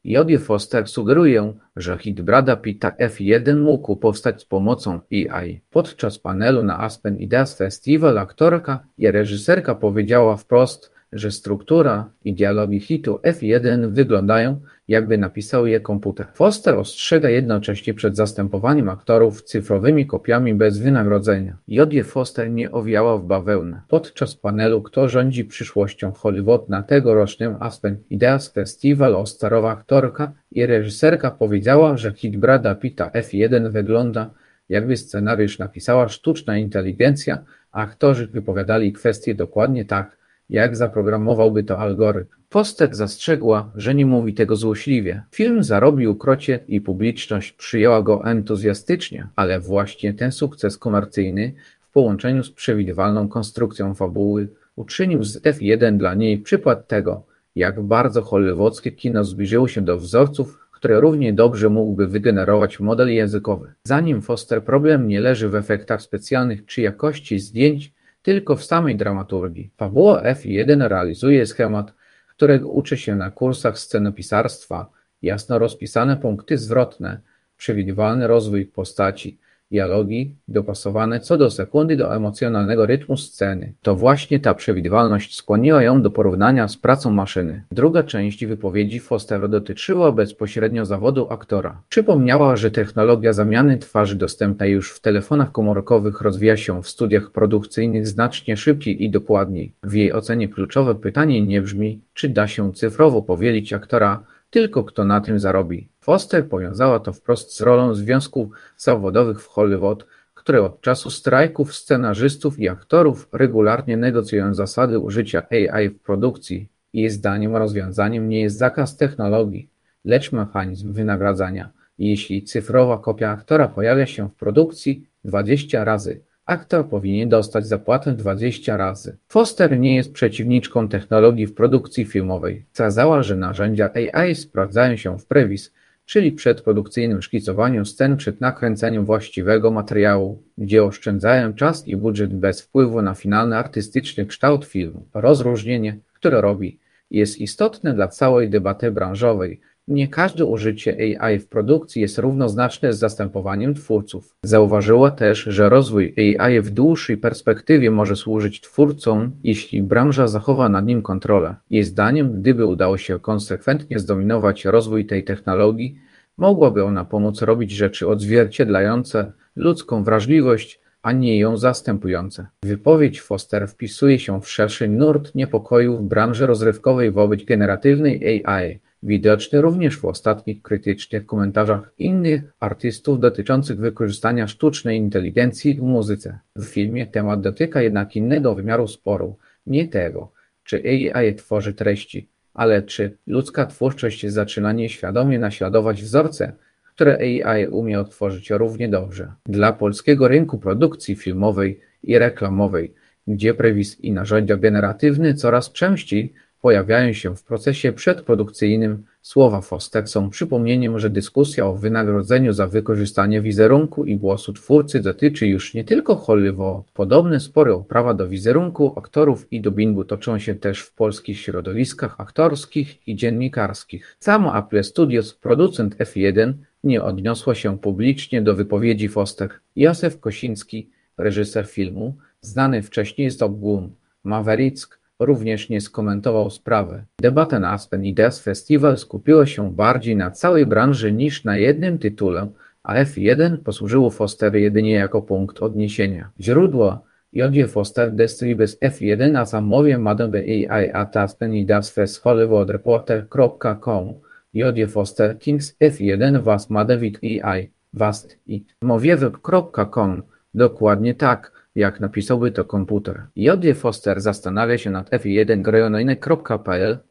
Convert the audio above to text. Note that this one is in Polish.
J. Foster sugeruje, że hit Brada Pitta F1 mógł powstać z pomocą AI. Podczas panelu na Aspen Ideas Festival aktorka i reżyserka powiedziała wprost, że struktura i dialogi hitu F1 wyglądają, jakby napisał je komputer. Foster ostrzega jednocześnie przed zastępowaniem aktorów cyfrowymi kopiami bez wynagrodzenia. J. Foster nie owiała w bawełnę. Podczas panelu Kto rządzi przyszłością Hollywood na tegorocznym Aspen Ideas Festival oscarowa aktorka i reżyserka powiedziała, że hit Brada Pitta F1 wygląda, jakby scenariusz napisała sztuczna inteligencja, a aktorzy wypowiadali kwestie dokładnie tak, jak zaprogramowałby to algorytm. Foster zastrzegła, że nie mówi tego złośliwie. Film zarobił krocie i publiczność przyjęła go entuzjastycznie, ale właśnie ten sukces komercyjny w połączeniu z przewidywalną konstrukcją fabuły uczynił z F1 dla niej przykład tego, jak bardzo hollywoodzkie kino zbliżyło się do wzorców, które równie dobrze mógłby wygenerować model językowy. Zdaniem Foster problem nie leży w efektach specjalnych czy jakości zdjęć, tylko w samej dramaturgii. Fabuła F1 realizuje schemat, którego uczy się na kursach scenopisarstwa, jasno rozpisane punkty zwrotne, przewidywalny rozwój postaci, dialogi dopasowane co do sekundy do emocjonalnego rytmu sceny. To właśnie ta przewidywalność skłoniła ją do porównania z pracą maszyny. Druga część wypowiedzi Foster dotyczyła bezpośrednio zawodu aktora. Przypomniała, że technologia zamiany twarzy dostępna już w telefonach komórkowych rozwija się w studiach produkcyjnych znacznie szybciej i dokładniej. W jej ocenie kluczowe pytanie nie brzmi, czy da się cyfrowo powielić aktora, tylko kto na tym zarobi. Foster powiązała to wprost z rolą związków zawodowych w Hollywood, które od czasu strajków scenarzystów i aktorów regularnie negocjują zasady użycia AI w produkcji. Jej zdaniem rozwiązaniem nie jest zakaz technologii, lecz mechanizm wynagradzania. Jeśli cyfrowa kopia aktora pojawia się w produkcji 20 razy, aktor powinien dostać zapłatę 20 razy. Foster nie jest przeciwniczką technologii w produkcji filmowej. Wskazała, że narzędzia AI sprawdzają się w previs, czyli przedprodukcyjnym szkicowaniu scen przed nakręceniem właściwego materiału, gdzie oszczędzają czas i budżet bez wpływu na finalny artystyczny kształt filmu. Rozróżnienie, które robi, jest istotne dla całej debaty branżowej. Nie każde użycie AI w produkcji jest równoznaczne z zastępowaniem twórców. Zauważyła też, że rozwój AI w dłuższej perspektywie może służyć twórcom, jeśli branża zachowa nad nim kontrolę. Jej zdaniem, gdyby udało się konsekwentnie zdominować rozwój tej technologii, mogłaby ona pomóc robić rzeczy odzwierciedlające ludzką wrażliwość, a nie ją zastępujące. Wypowiedź Foster wpisuje się w szerszy nurt niepokoju w branży rozrywkowej wobec generatywnej AI, widoczny również w ostatnich krytycznych komentarzach innych artystów dotyczących wykorzystania sztucznej inteligencji w muzyce. W filmie temat dotyka jednak innego wymiaru sporu, nie tego, czy AI tworzy treści, ale czy ludzka twórczość zaczyna nieświadomie naśladować wzorce, które AI umie odtworzyć równie dobrze. Dla polskiego rynku produkcji filmowej i reklamowej, gdzie previs i narzędzia generatywne coraz częściej pojawiają się w procesie przedprodukcyjnym, słowa Foster są przypomnieniem, że dyskusja o wynagrodzeniu za wykorzystanie wizerunku i głosu twórcy dotyczy już nie tylko Hollywood. Podobne spory o prawa do wizerunku aktorów i dubbingu toczą się też w polskich środowiskach aktorskich i dziennikarskich. Samo Apple Studios, producent F1, nie odniosła się publicznie do wypowiedzi Foster. Józef Kosiński, reżyser filmu, znany wcześniej z Top Gun, Maverick, również nie skomentował sprawy. Debata na Aspen Ideas Festival skupiła się bardziej na całej branży niż na jednym tytule, a F1 posłużyło Foster jedynie jako punkt odniesienia. Źródło J. Foster describes F1 as a movie made by AI at Aspen Ideas Fest hollywoodreporter.com. J. Foster Kings F1 was made with AI. Was i moviewer.com. Dokładnie tak, jak napisałby to komputer. J. Foster zastanawia się nad F1 grającyny.pl